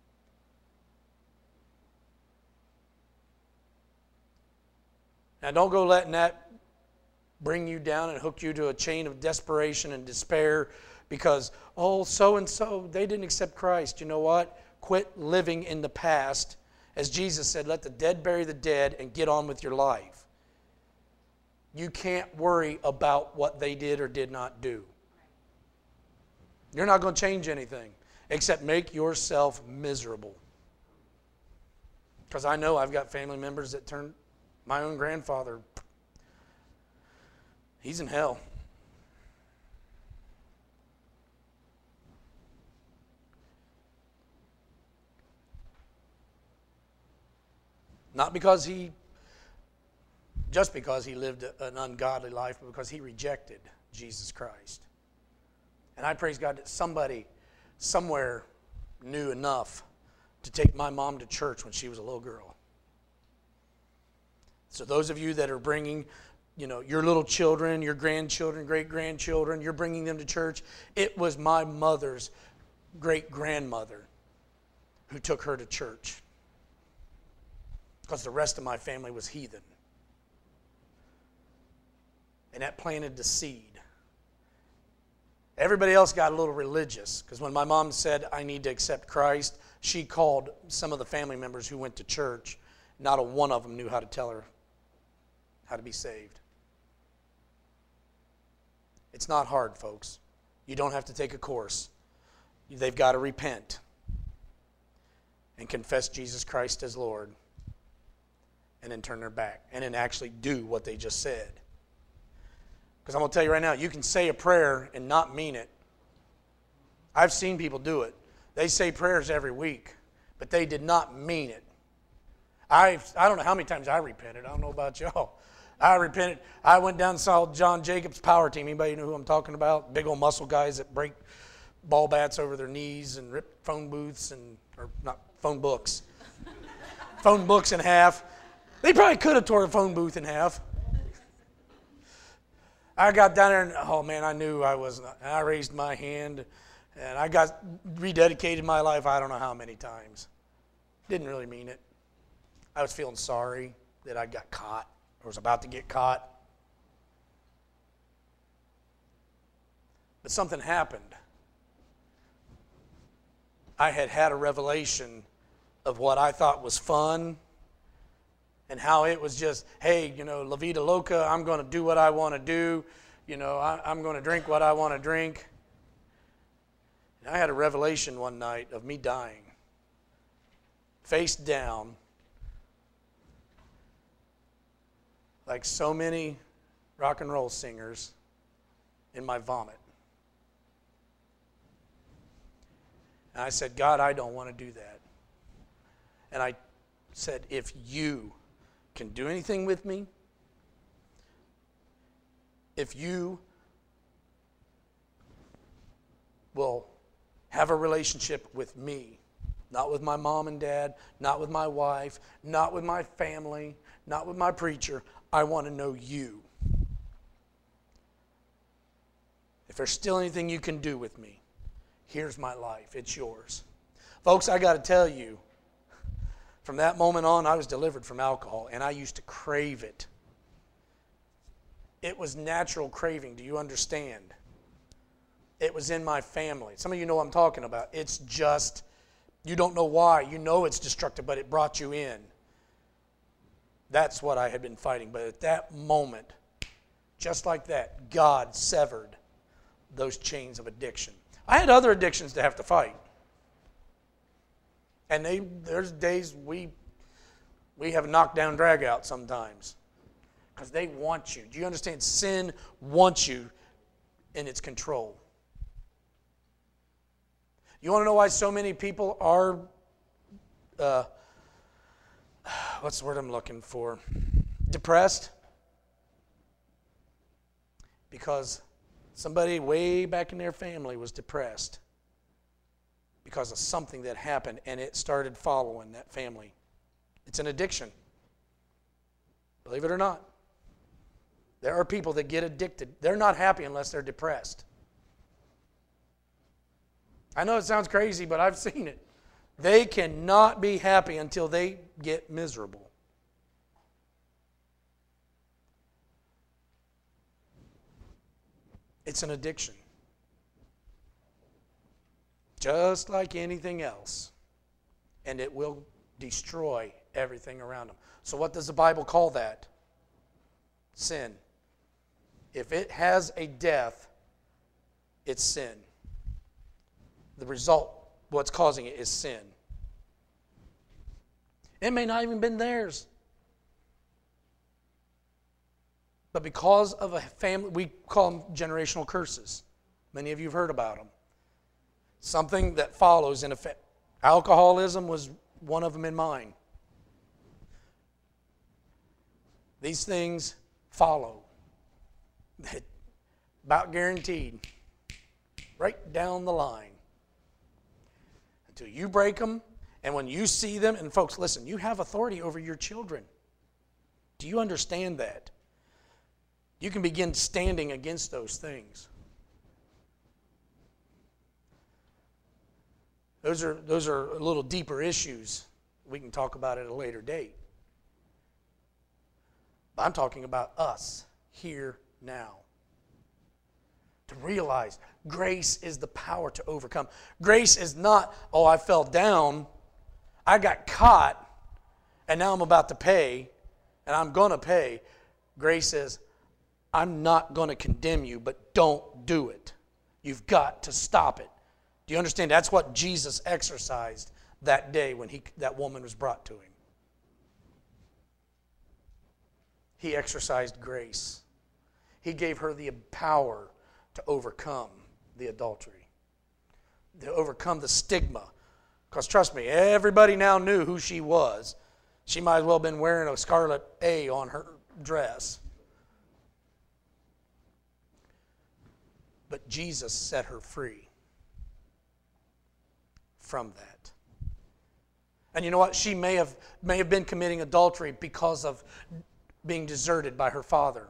Now don't go letting that bring you down and hook you to a chain of desperation and despair because, oh, so-and-so, they didn't accept Christ. You know what? Quit living in the past. As Jesus said, let the dead bury the dead and get on with your life. You can't worry about what they did or did not do. You're not going to change anything except make yourself miserable. Because I know I've got family members that turned my own grandfather. He's in hell. Not because he, just because he lived an ungodly life, but because he rejected Jesus Christ. And I praise God that somebody somewhere knew enough to take my mom to church when she was a little girl. So those of you that are bringing, you know, your little children, your grandchildren, great-grandchildren, you're bringing them to church, it was my mother's great-grandmother who took her to church. Because the rest of my family was heathen. And that planted the seed. Everybody else got a little religious, because when my mom said, I need to accept Christ, she called some of the family members who went to church. Not a one of them knew how to tell her how to be saved. It's not hard, folks. You don't have to take a course. They've got to repent and confess Jesus Christ as Lord, and then turn their back, and then actually do what they just said. Because I'm going to tell you right now, you can say a prayer and not mean it. I've seen people do it. They say prayers every week, but they did not mean it. I I don't know how many times I repented. I don't know about y'all. I repented. I went down and saw John Jacobs' power team. Anybody know who I'm talking about? Big old muscle guys that break ball bats over their knees and rip phone booths and, or not, phone books. phone books in half. They probably could have tore the phone booth in half. I got down there and, oh man, I knew I was not. I raised my hand and I got rededicated my life I don't know how many times. Didn't really mean it. I was feeling sorry that I got caught or was about to get caught. But something happened. I had had a revelation of what I thought was fun and how it was just, hey, you know, La Vida Loca, I'm going to do what I want to do. You know, I, I'm going to drink what I want to drink. And I had a revelation one night of me dying, face down, like so many rock and roll singers, in my vomit. And I said, God, I don't want to do that. And I said, if you can do anything with me, if you will have a relationship with me, not with my mom and dad, not with my wife, not with my family, not with my preacher, I want to know you. If there's still anything you can do with me, here's my life. It's yours. Folks, I got to tell you, from that moment on, I was delivered from alcohol, and I used to crave it. It was natural craving. Do you understand? It was in my family. Some of you know what I'm talking about. It's just, you don't know why. You know it's destructive, but it brought you in. That's what I had been fighting. But at that moment, just like that, God severed those chains of addiction. I had other addictions to have to fight. And they, there's days we we have a knockdown drag out sometimes. Because they want you. Do you understand? Sin wants you in its control. You want to know why so many people are, uh, what's the word I'm looking for? Depressed? Because somebody way back in their family was depressed because of something that happened, and it started following that family. It's an addiction. Believe it or not. There are people that get addicted. They're not happy unless they're depressed. I know it sounds crazy, but I've seen it. They cannot be happy until they get miserable. It's an addiction. Just like anything else. And it will destroy everything around them. So what does the Bible call that? Sin. If it has a death, it's sin. The result, what's causing it, is sin. It may not even been theirs. But because of a family, we call them generational curses. Many of you have heard about them. Something that follows in effect. Alcoholism was one of them in mine. These things follow. About guaranteed. Right down the line. Until you break them, and when you see them, and folks, listen, you have authority over your children. Do you understand that? You can begin standing against those things. Those are, those are a little deeper issues. We can talk about it at a later date. But I'm talking about us, here, now. To realize grace is the power to overcome. Grace is not, oh, I fell down, I got caught, and now I'm about to pay, and I'm going to pay. Grace is, I'm not going to condemn you, but don't do it. You've got to stop it. Do you understand? That's what Jesus exercised that day when he, that woman was brought to him. He exercised grace. He gave her the power to overcome the adultery, to overcome the stigma. Because trust me, everybody now knew who she was. She might as well have been wearing a scarlet A on her dress. But Jesus set her free from that. And you know what? She may have, may have been committing adultery because of being deserted by her father,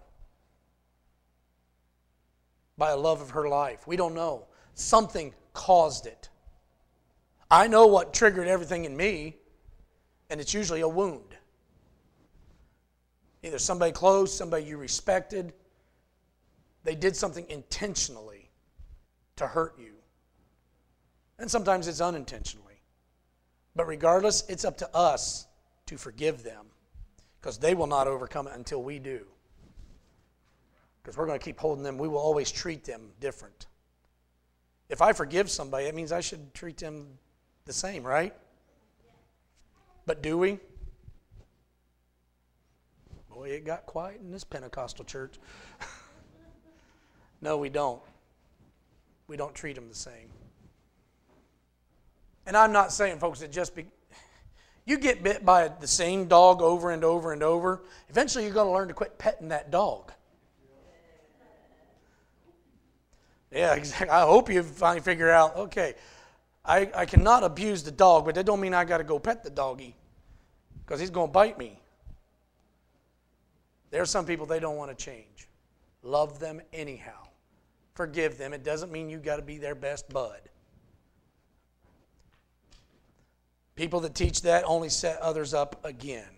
by a love of her life. We don't know. Something caused it. I know what triggered everything in me, and it's usually a wound. Either somebody close, somebody you respected. They did something intentionally to hurt you. And sometimes it's unintentionally. But regardless, it's up to us to forgive them, because they will not overcome it until we do. Because we're going to keep holding them. We will always treat them different. If I forgive somebody, that means I should treat them the same, right? But do we? Boy, it got quiet in this Pentecostal church. No, we don't. We don't treat them the same. And I'm not saying, folks, that just be... You get bit by the same dog over and over and over, eventually you're going to learn to quit petting that dog. Yeah, exactly. I hope you finally figure out, okay, I, I cannot abuse the dog, but that don't mean I got to go pet the doggy, because he's going to bite me. There are some people, they don't want to change. Love them anyhow. Forgive them. It doesn't mean you got to be their best bud. People that teach that only set others up again.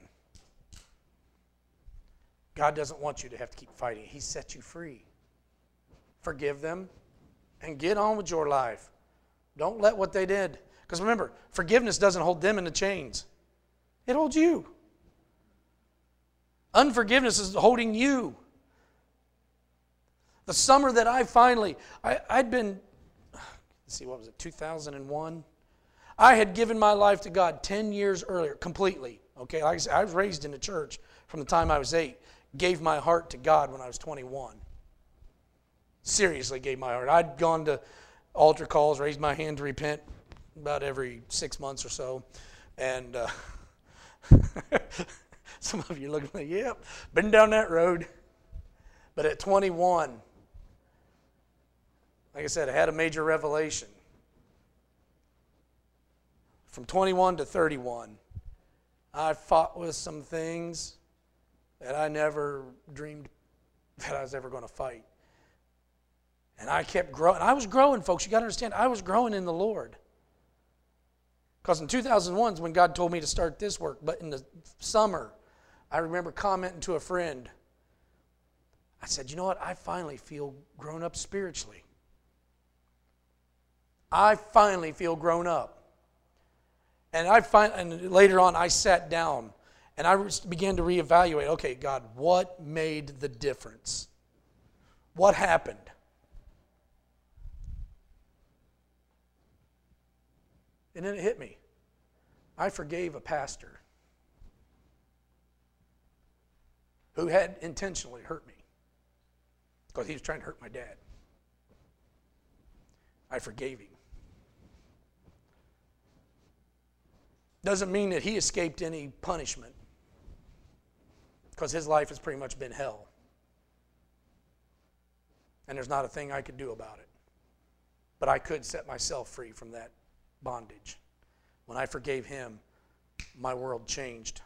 God doesn't want you to have to keep fighting. He set you free. Forgive them and get on with your life. Don't let what they did. Because remember, forgiveness doesn't hold them in the chains. It holds you. Unforgiveness is holding you. The summer that I finally, I, I'd been, let's see, what was it, two thousand one? I had given my life to God ten years earlier, completely. Okay, like I said, I was raised in the church from the time I was eight. Gave my heart to God when I was twenty-one. Seriously gave my heart. I'd gone to altar calls, raised my hand to repent about every six months or so. And uh, some of you looking like, yep, been down that road. But at twenty-one, like I said, I had a major revelation. From twenty-one to thirty-one, I fought with some things that I never dreamed that I was ever going to fight. And I kept growing. I was growing, folks. You got to understand, I was growing in the Lord. Because in two thousand one is when God told me to start this work. But in the summer, I remember commenting to a friend. I said, you know what? I finally feel grown up spiritually. I finally feel grown up. And I find, and later on, I sat down and I began to reevaluate. Okay, God, what made the difference? What happened? And then it hit me. I forgave a pastor who had intentionally hurt me because he was trying to hurt my dad. I forgave him. Doesn't mean that he escaped any punishment, because his life has pretty much been hell. And there's not a thing I could do about it. But I could set myself free from that bondage. When I forgave him, my world changed.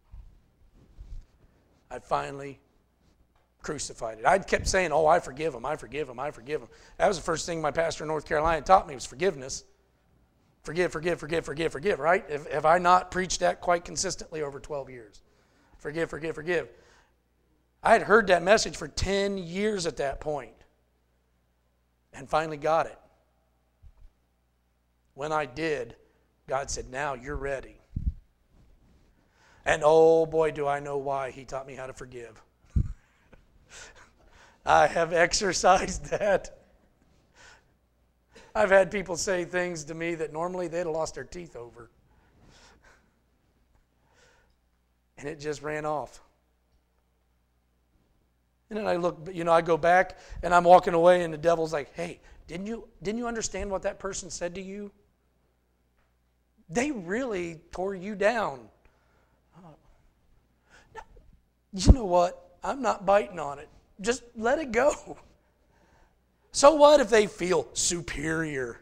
I finally crucified it. I kept saying, oh, I forgive him, I forgive him, I forgive him. That was the first thing my pastor in North Carolina taught me, was forgiveness. Forgive, forgive, forgive, forgive, forgive, right? Have, have I not preached that quite consistently over twelve years? Forgive, forgive, forgive. I had heard that message for ten years at that point. and finally got it. When I did, God said, now you're ready. And oh boy, do I know why He taught me how to forgive. I have exercised that. I've had people say things to me that normally they'd have lost their teeth over. And it just ran off. And then I look, you know, I go back and I'm walking away and the devil's like, hey, didn't you, didn't you understand what that person said to you? They really tore you down. Now, you know what? I'm not biting on it. Just let it go. So what if they feel superior?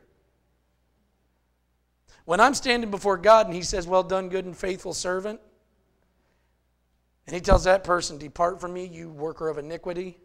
When I'm standing before God and He says, well done, good and faithful servant, and He tells that person, depart from me, you worker of iniquity,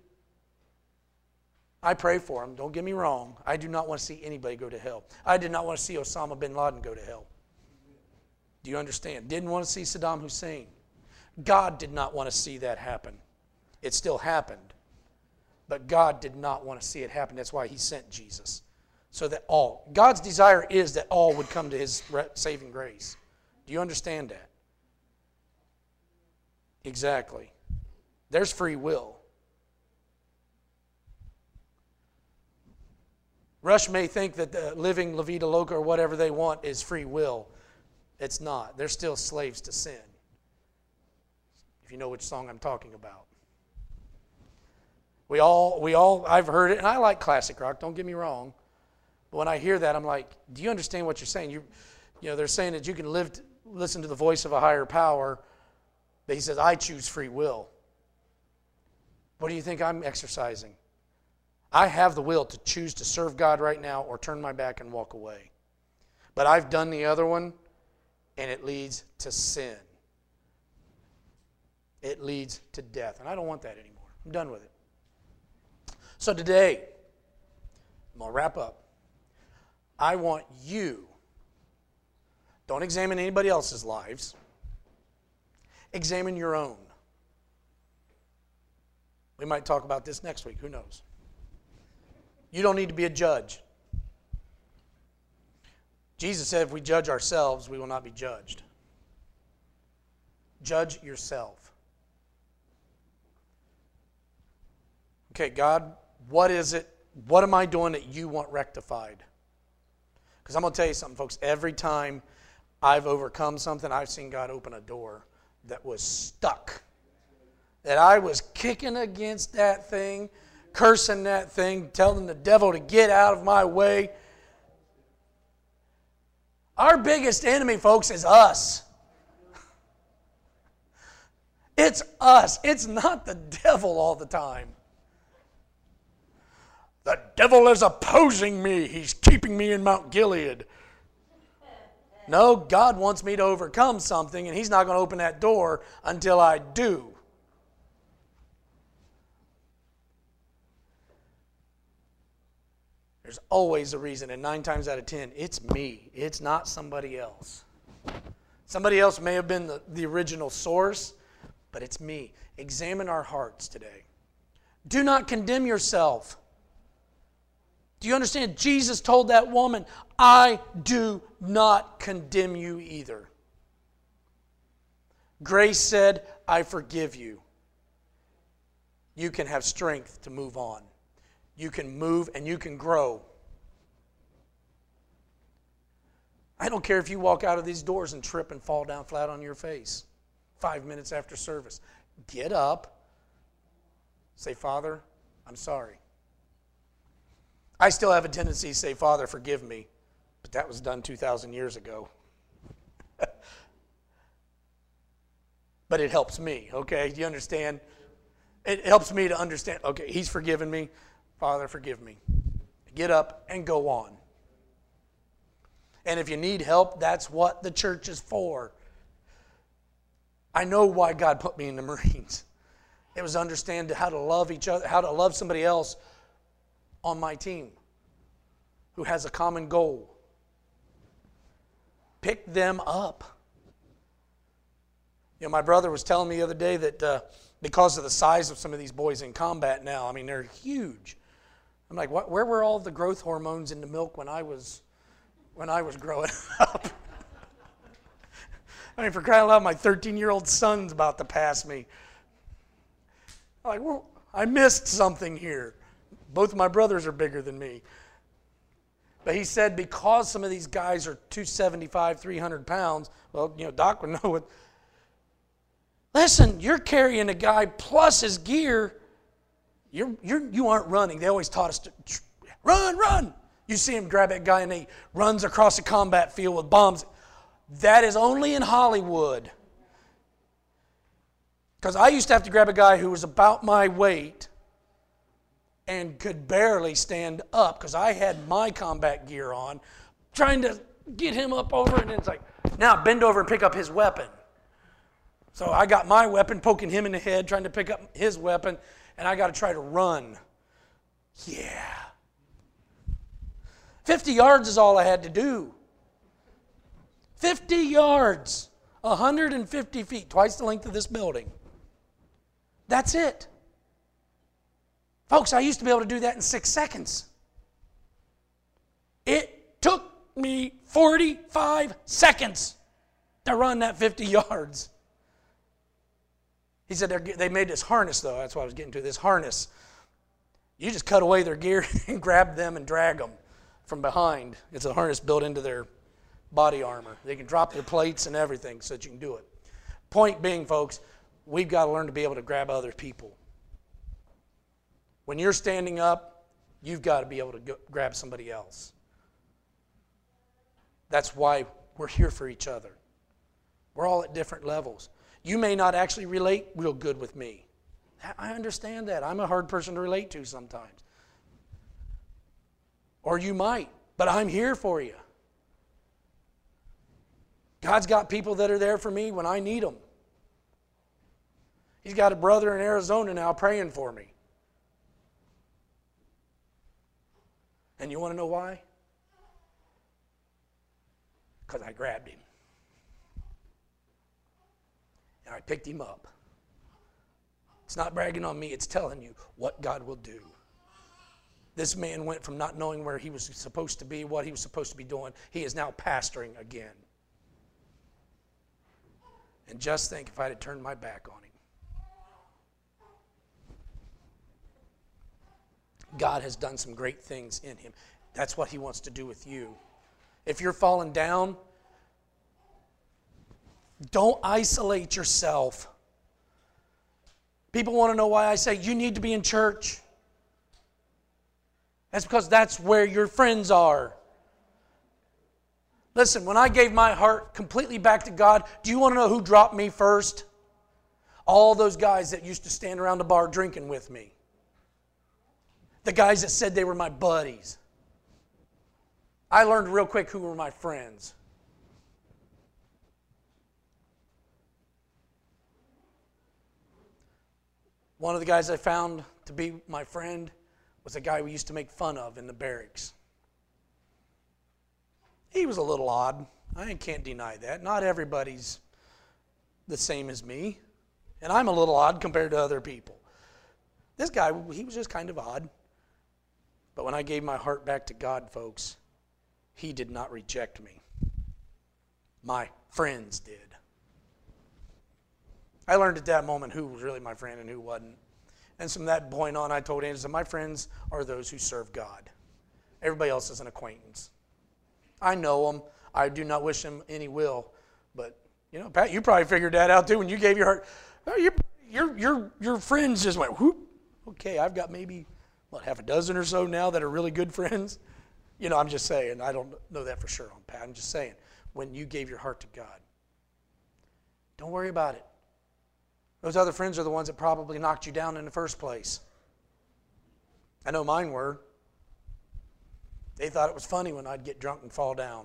I pray for him. Don't get me wrong. I do not want to see anybody go to hell. I did not want to see Osama bin Laden go to hell. Do you understand? Didn't want to see Saddam Hussein. God did not want to see that happen. It still happened. But God did not want to see it happen. That's why He sent Jesus. So that all, God's desire is that all would come to His saving grace. Do you understand that? Exactly. There's free will. Rush may think that the living La Vida Loca or whatever they want is free will. It's not. They're still slaves to sin. If you know which song I'm talking about. We all, we all, I've heard it, and I like classic rock, don't get me wrong. But when I hear that, I'm like, do you understand what you're saying? You, you know, they're saying that you can live, listen to the voice of a higher power. But He says, I choose free will. What do you think I'm exercising? I have the will to choose to serve God right now or turn my back and walk away. But I've done the other one, and it leads to sin. It leads to death. And I don't want that anymore. I'm done with it. So today, I'm going to wrap up. I want you, don't examine anybody else's lives. Examine your own. We might talk about this next week. Who knows? You don't need to be a judge. Jesus said if we judge ourselves, we will not be judged. Judge yourself. Okay, God, what is it? What am I doing that you want rectified? Because I'm going to tell you something, folks. Every time I've overcome something, I've seen God open a door that was stuck. That I was kicking against that thing, cursing that thing, telling the devil to get out of my way. Our biggest enemy, folks, is us. It's us. It's not the devil all the time. The devil is opposing me. He's keeping me in Mount Gilead. No, God wants me to overcome something, and He's not going to open that door until I do. There's always a reason, and nine times out of ten, it's me. It's not somebody else. Somebody else may have been the, the original source, but it's me. Examine our hearts today. Do not condemn yourself. Do you understand? Jesus told that woman, I do not condemn you either. Grace said, I forgive you. You can have strength to move on. You can move and you can grow. I don't care if you walk out of these doors and trip and fall down flat on your face five minutes after service. Get up. Say, Father, I'm sorry. I still have a tendency to say, Father, forgive me. But that was done two thousand years ago. But it helps me, okay? Do you understand? It helps me to understand, okay, He's forgiven me. Father, forgive me. Get up and go on. And if you need help, that's what the church is for. I know why God put me in the Marines. It was to understand how to love each other, how to love somebody else on my team who has a common goal. Pick them up. You know, my brother was telling me the other day that uh, because of the size of some of these boys in combat now, I mean, they're huge. I'm like, what, where were all the growth hormones in the milk when I was when I was growing up? I mean, for crying out loud, my thirteen-year-old son's about to pass me. I'm like, well, I missed something here. Both of my brothers are bigger than me. But he said because some of these guys are two seventy-five, three hundred pounds, well, you know, Doc would know what. Listen, you're carrying a guy plus his gear. You're, you're, you aren't running. They always taught us to run, run. You see him grab that guy and he runs across a combat field with bombs. That is only in Hollywood. Because I used to have to grab a guy who was about my weight and could barely stand up because I had my combat gear on, trying to get him up over, and it's like, now bend over and pick up his weapon. So I got my weapon, poking him in the head, trying to pick up his weapon, and I got to try to run. Yeah. fifty yards is all I had to do. fifty yards, one hundred fifty feet, twice the length of this building. That's it. Folks, I used to be able to do that in six seconds. It took me forty-five seconds to run that fifty yards. He said they made this harness, though. That's what I was getting to, this harness. You just cut away their gear and grab them and drag them from behind. It's a harness built into their body armor. They can drop their plates and everything so that you can do it. Point being, folks, we've got to learn to be able to grab other people. When you're standing up, you've got to be able to go, grab somebody else. That's why we're here for each other. We're all at different levels. You may not actually relate real good with me. I understand that. I'm a hard person to relate to sometimes. Or you might, but I'm here for you. God's got people that are there for me when I need them. He's got a brother in Arizona now praying for me. And you want to know why? Because I grabbed him. And I picked him up. It's not bragging on me, it's telling you what God will do. This man went from not knowing where he was supposed to be, what he was supposed to be doing. He is now pastoring again. And just think if I had turned my back on him. God has done some great things in him. That's what he wants to do with you. If you're falling down, don't isolate yourself. People want to know why I say you need to be in church. That's because that's where your friends are. Listen, when I gave my heart completely back to God, do you want to know who dropped me first? All those guys that used to stand around the bar drinking with me. The guys that said they were my buddies. I learned real quick who were my friends. One of the guys I found to be my friend was a guy we used to make fun of in the barracks. He was a little odd. I can't deny that. Not everybody's the same as me. And I'm a little odd compared to other people. This guy, he was just kind of odd. But when I gave my heart back to God, folks, he did not reject me. My friends did. I learned at that moment who was really my friend and who wasn't. And from that point on, I told Angela, my friends are those who serve God. Everybody else is an acquaintance. I know them. I do not wish them any ill. But, you know, Pat, you probably figured that out too when you gave your heart. Oh, your, your, your, your friends just went, whoop. Okay, I've got maybe, what, half a dozen or so now that are really good friends. You know, I'm just saying. I don't know that for sure on Pat. I'm just saying. When you gave your heart to God, don't worry about it. Those other friends are the ones that probably knocked you down in the first place. I know mine were. They thought it was funny when I'd get drunk and fall down.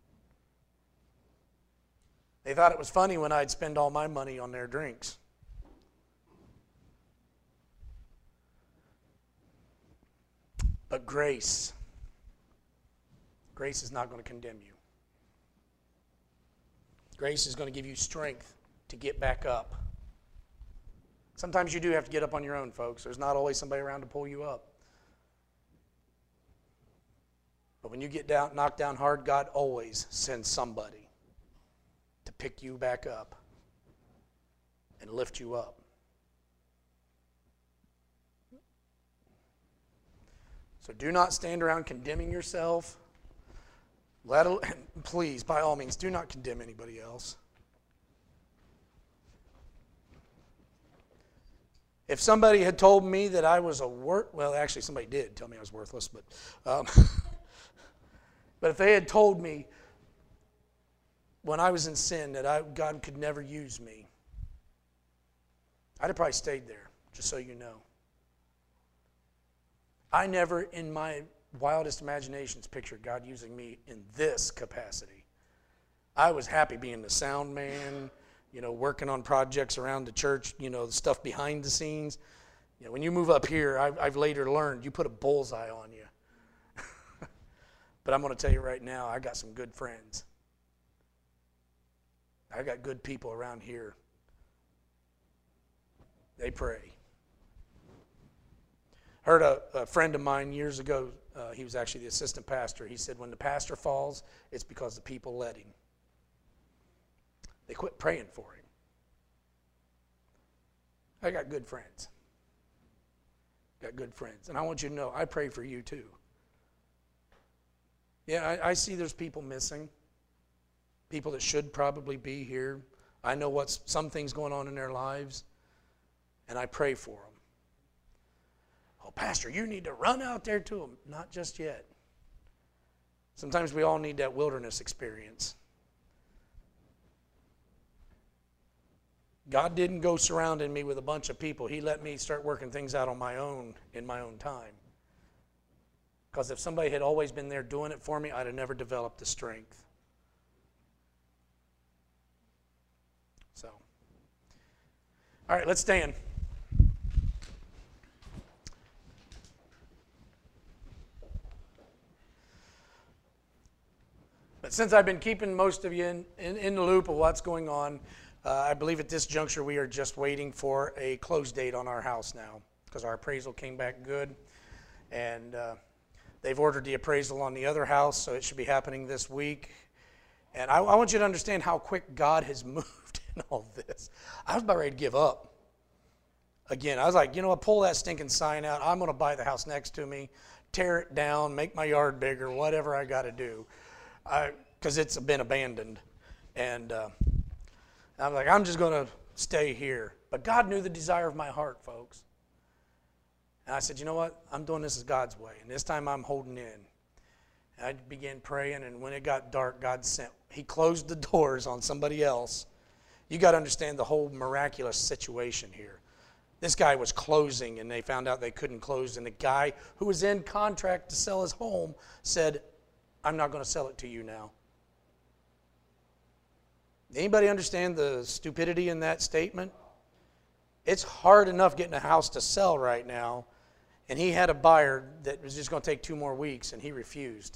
They thought it was funny when I'd spend all my money on their drinks. But grace, grace is not going to condemn you. Grace is going to give you strength to get back up. Sometimes you do have to get up on your own, folks. There's not always somebody around to pull you up. But when you get down, knocked down hard, God always sends somebody to pick you back up and lift you up. So do not stand around condemning yourself. Let, please, by all means, do not condemn anybody else. If somebody had told me that I was a worth, well, actually somebody did tell me I was worthless, but um, but if they had told me when I was in sin that I, God could never use me, I'd have probably stayed there, just so you know. I never, in my wildest imaginations, pictured God using me in this capacity. I was happy being the sound man, you know, working on projects around the church, you know, the stuff behind the scenes. You know, when you move up here, I've, I've later learned you put a bullseye on you. But I'm going to tell you right now, I got some good friends. I got good people around here. They pray. Heard a, a friend of mine years ago, uh, he was actually the assistant pastor. He said, when the pastor falls, it's because the people let him. They quit praying for him. I got good friends. Got good friends. And I want you to know, I pray for you too. Yeah, I, I see there's people missing. People that should probably be here. I know what's some things going on in their lives. And I pray for them. Oh, Pastor, you need to run out there to them. Not just yet. Sometimes we all need that wilderness experience. God didn't go surrounding me with a bunch of people. He let me start working things out on my own in my own time. Because if somebody had always been there doing it for me, I'd have never developed the strength. So, all right, let's stand. But since I've been keeping most of you in, in, in the loop of what's going on, uh, I believe at this juncture we are just waiting for a close date on our house now because our appraisal came back good. And uh, they've ordered the appraisal on the other house, so it should be happening this week. And I, I want you to understand how quick God has moved in all this. I was about ready to give up. Again, I was like, you know what, pull that stinking sign out. I'm going to buy the house next to me, tear it down, make my yard bigger, whatever I got to do. Because it's been abandoned. And uh, I'm like, I'm just going to stay here. But God knew the desire of my heart, folks. And I said, you know what? I'm doing this as God's way. And this time I'm holding in. And I began praying, and when it got dark, God sent. He closed the doors on somebody else. You got to understand the whole miraculous situation here. This guy was closing, and they found out they couldn't close. And the guy who was in contract to sell his home said, I'm not going to sell it to you now. Anybody understand the stupidity in that statement? It's hard enough getting a house to sell right now, and he had a buyer that was just going to take two more weeks, and he refused.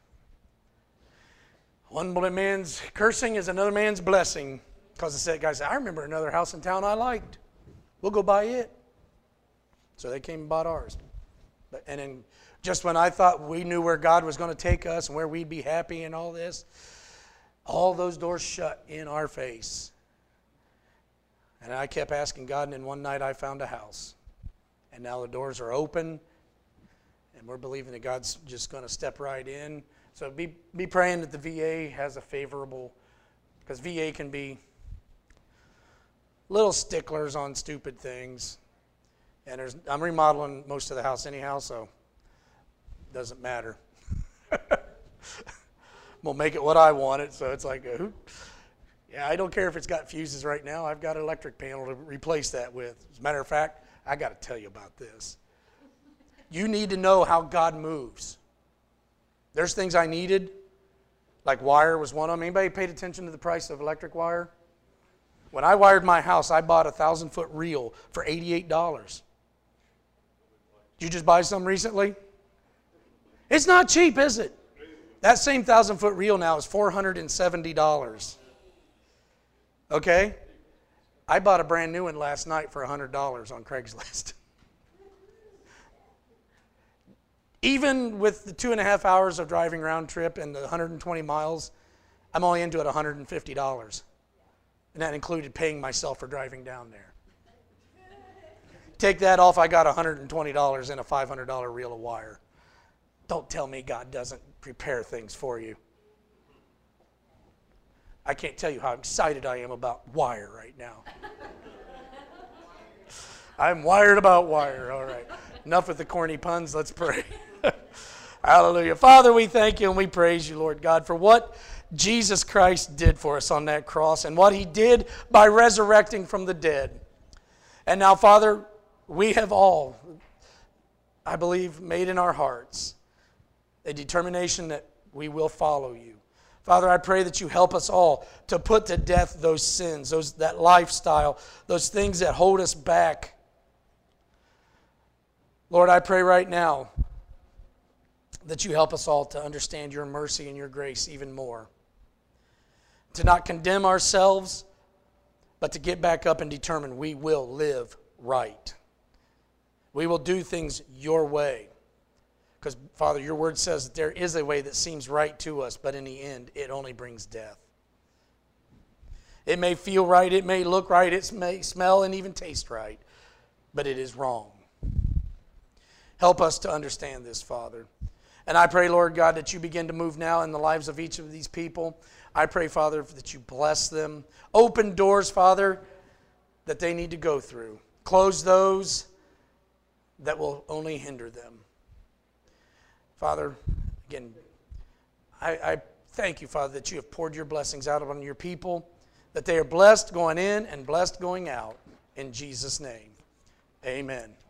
One man's cursing is another man's blessing, because the guy said, I remember another house in town I liked. We'll go buy it. So they came and bought ours. But, and then just when I thought we knew where God was going to take us and where we'd be happy and all this, all those doors shut in our face. And I kept asking God, and then one night I found a house. And now the doors are open, and we're believing that God's just going to step right in. So be, be praying that the V A has a favorable, because V A can be little sticklers on stupid things. And there's, I'm remodeling most of the house anyhow, so it doesn't matter. We'll make it what I want it, so it's like, uh, yeah, I don't care if it's got fuses right now. I've got an electric panel to replace that with. As a matter of fact, I got to tell you about this. You need to know how God moves. There's things I needed, like wire was one of them. Anybody paid attention to the price of electric wire? When I wired my house, I bought a thousand-foot reel for eighty-eight dollars. Did you just buy some recently? It's not cheap, is it? That same thousand-foot reel now is four hundred seventy dollars. Okay? I bought a brand new one last night for one hundred dollars on Craigslist. Even with the two and a half hours of driving round trip and the one hundred twenty miles, I'm only into it one hundred fifty dollars. And that included paying myself for driving down there. Take that off, I got one hundred twenty dollars and a five hundred dollars reel of wire. Don't tell me God doesn't prepare things for you. I can't tell you how excited I am about wire right now. I'm wired about wire. All right. Enough with the corny puns. Let's pray. Hallelujah. Father, we thank you and we praise you, Lord God, for what Jesus Christ did for us on that cross and what he did by resurrecting from the dead. And now, Father, we have all, I believe, made in our hearts a determination that we will follow you. Father, I pray that you help us all to put to death those sins, those that lifestyle, those things that hold us back. Lord, I pray right now that you help us all to understand your mercy and your grace even more. To not condemn ourselves, but to get back up and determine we will live right. We will do things your way. Because, Father, your word says that there is a way that seems right to us, but in the end, it only brings death. It may feel right, it may look right, it may smell and even taste right, but it is wrong. Help us to understand this, Father. And I pray, Lord God, that you begin to move now in the lives of each of these people. I pray, Father, that you bless them. Open doors, Father, that they need to go through. Close those that will only hinder them. Father, again, I, I thank you, Father, that you have poured your blessings out upon your people, that they are blessed going in and blessed going out. In Jesus' name, amen.